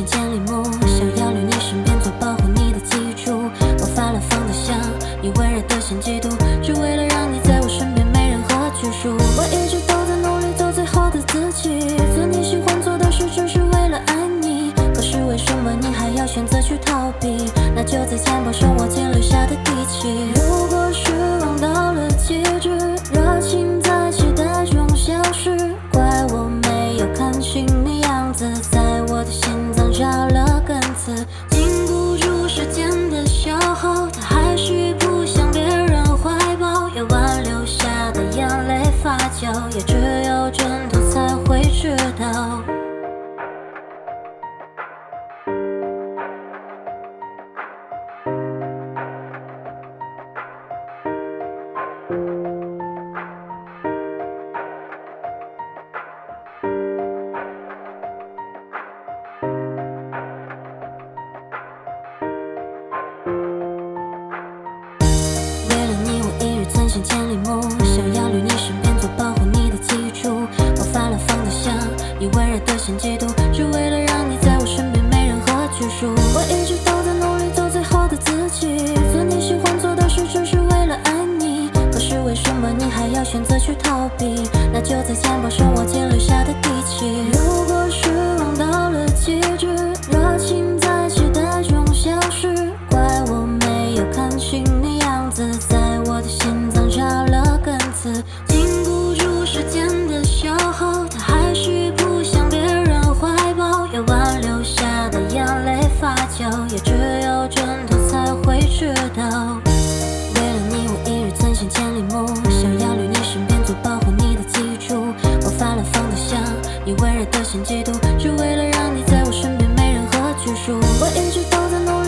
行千里目，想要留你身边做保护你的基础。我发了疯的想你温热的像嫉妒，只为了让你在我身边没任何拘束。我一直都在努力做最好的自己，做你喜欢做的事，只是为了爱你。可是为什么你还要选择去逃避？那就在钱包上握紧留下的底气。如果失望到了极致，热情在期待中消失，怪我没有看清你样子，在我的心脏扎了根刺，经不住时间的消耗，它还是不想别人怀抱，要挽留下的眼泪发酵，也只有枕头才会知道。行千里目，想要留你身边做保护你的基础。我发了疯的想你温热的像嫉妒，只为了让你在我身边没任何拘束。我一直都在努力做最好的自己，做你喜欢做的事，只是为了爱你。可是为什么你还要选择去逃避？那就在钱包上握紧留下的底气。如果失望到了极致，热情在期待中消失，怪我没有看清你样子，在我的心脏扎了根刺，经不住时间的消耗，它还是不想别人怀抱，要挽留下的眼泪发酵，也只有枕头才会知道。为了你我一日曾行千里目，想要留你身边做保护你的基础。我发了疯的想你温热的像嫉妒，只为了让你在我身边没任何拘束。我一直都在努力